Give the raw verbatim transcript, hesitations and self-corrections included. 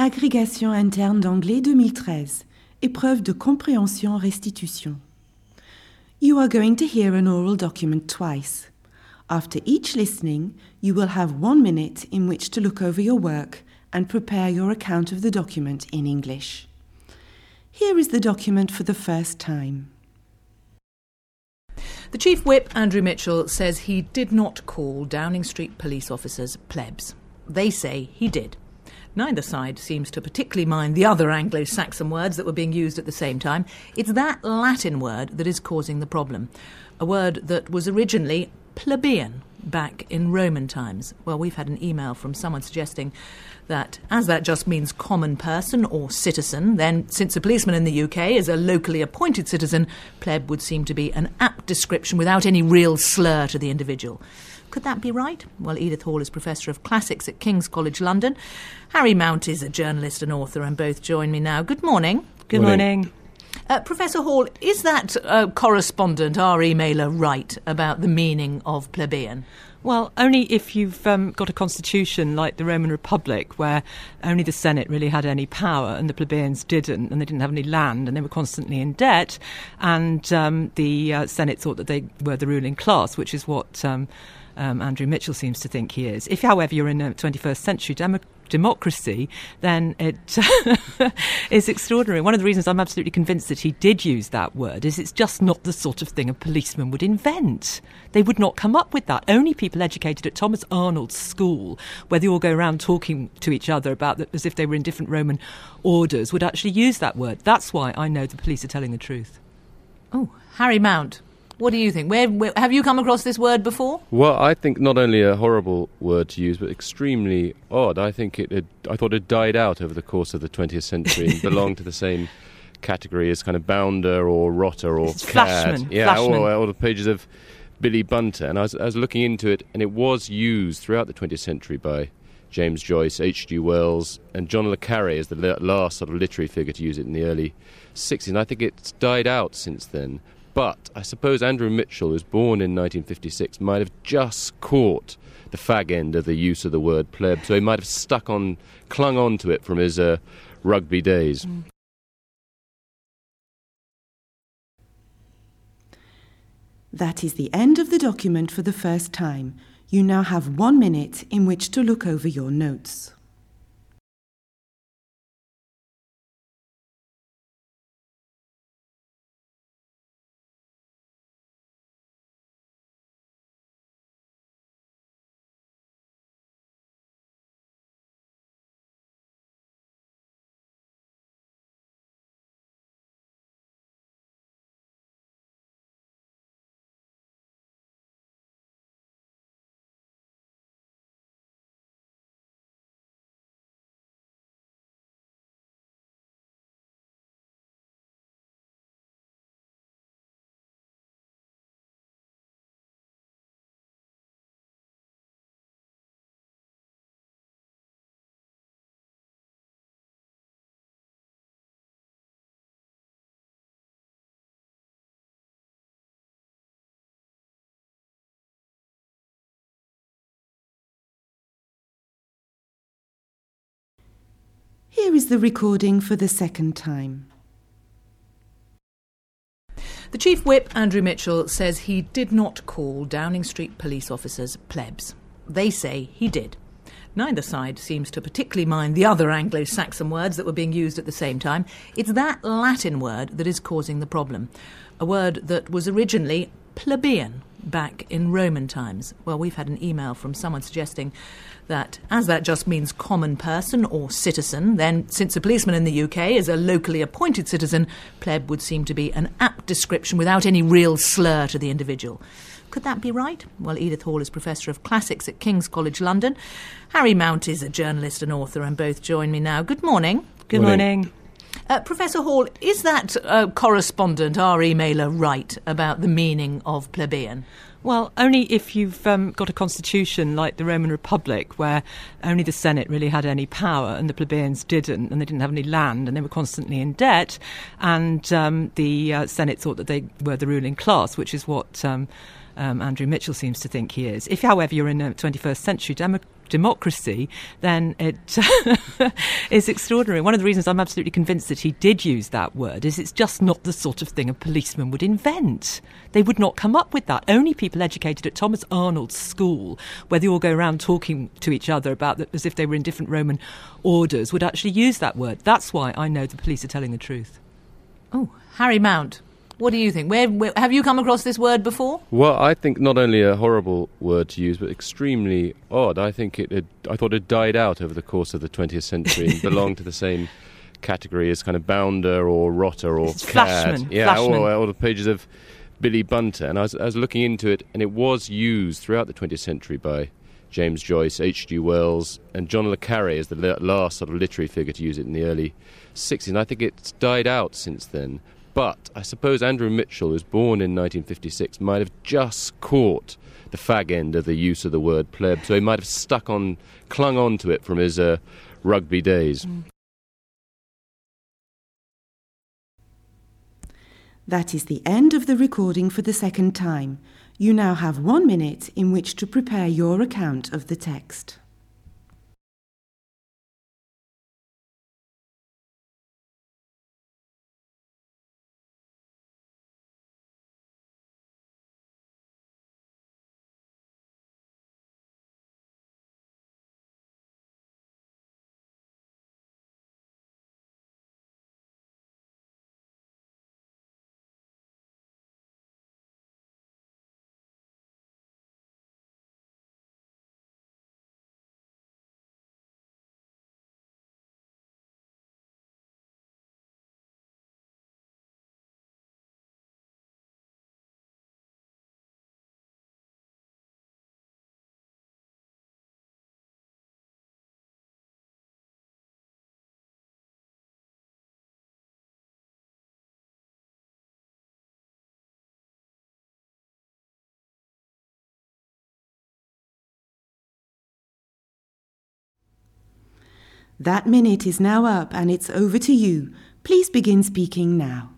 Agrégation interne d'anglais deux mille treize. Épreuve de compréhension-restitution. You are going to hear an oral document twice. After each listening, you will have one minute in which to look over your work and prepare your account of the document in English. Here is the document for the first time. The Chief Whip, Andrew Mitchell, says he did not call Downing Street police officers plebs. They say he did. Neither side seems to particularly mind the other Anglo-Saxon words that were being used at the same time. It's that Latin word that is causing the problem. A word that was originally plebeian back in Roman times. Well, we've had an email from someone suggesting that as that just means common person or citizen, then since a policeman in the U K is a locally appointed citizen, pleb would seem to be an apt description without any real slur to the individual. Could that be right? Well, Edith Hall is Professor of Classics at King's College London. Harry Mount is a journalist and author, and both join me now. Good morning. Good morning. morning. Uh, Professor Hall, is that uh, correspondent, our emailer, right about the meaning of plebeian? Well, only if you've um, got a constitution like the Roman Republic, where only the Senate really had any power and the plebeians didn't, and they didn't have any land and they were constantly in debt, and um, the uh, Senate thought that they were the ruling class, which is what um, um, Andrew Mitchell seems to think he is. If, however, you're in a twenty-first century democracy, democracy, then it is extraordinary. One of the reasons I'm absolutely convinced that he did use that word is it's just not the sort of thing a policeman would invent. They would not come up with that. Only people educated at Thomas Arnold's school, where they all go around talking to each other about that as if they were in different Roman orders, would actually use that word. That's why I know the police are telling the truth. Oh, Harry Mount. What do you think? Where, where, have you come across this word before? Well, I think not only a horrible word to use, but extremely odd. I think it had, I thought it died out over the course of the twentieth century and belonged to the same category as kind of bounder or rotter or it's cad. Flashman. Yeah, Flashman. Or, or the pages of Billy Bunter. And I was, I was looking into it, and it was used throughout the twentieth century by James Joyce, H G Wells, and John le Carré as the last sort of literary figure to use it in the early sixties. And I think it's died out since then. But I suppose Andrew Mitchell, who was born in nineteen fifty-six, might have just caught the fag end of the use of the word pleb, so he might have stuck on, clung on to it from his uh, rugby days. Mm. That is the end of the document for the first time. You now have one minute in which to look over your notes. Here is the recording for the second time. The Chief Whip, Andrew Mitchell, says he did not call Downing Street police officers plebs. They say he did. Neither side seems to particularly mind the other Anglo-Saxon words that were being used at the same time. It's that Latin word that is causing the problem. A word that was originally plebeian back in Roman times. Well, we've had an email from someone suggesting that as that just means common person or citizen, then since a policeman in the U K is a locally appointed citizen, pleb would seem to be an apt description without any real slur to the individual. Could that be right? Well, Edith Hall is Professor of Classics at King's College London. Harry Mount is a journalist and author, and both join me now. Good morning. Good morning. morning. Uh, Professor Hall, is that uh, correspondent, our emailer, right about the meaning of plebeian? Well, only if you've um, got a constitution like the Roman Republic, where only the Senate really had any power and the plebeians didn't, and they didn't have any land and they were constantly in debt, and um, the uh, Senate thought that they were the ruling class, which is what um, um, Andrew Mitchell seems to think he is. If, however, you're in a twenty-first century democracy, democracy, then it is extraordinary. One of the reasons I'm absolutely convinced that he did use that word is it's just not the sort of thing a policeman would invent. They would not come up with that. Only people educated at Thomas Arnold's school, where they all go around talking to each other about that as if they were in different Roman orders, would actually use that word. That's why I know the police are telling the truth. Oh, Harry Mount. What do you think? Where, where, have you come across this word before? Well, I think not only a horrible word to use, but extremely odd. I think it had, I thought it died out over the course of the twentieth century and belonged to the same category as kind of bounder or rotter or it's cad. Flashman. Yeah, Flashman. Or, or the pages of Billy Bunter. And I was, I was looking into it, and it was used throughout the twentieth century by James Joyce, H G Wells, and John le Carré as the last sort of literary figure to use it in the early sixties. And I think it's died out since then. But I suppose Andrew Mitchell, who was born in nineteen fifty-six, might have just caught the fag end of the use of the word pleb, so he might have stuck on, clung on to it from his uh, rugby days. Mm. That is the end of the recording for the second time. You now have one minute in which to prepare your account of the text. That minute is now up and it's over to you. Please begin speaking now.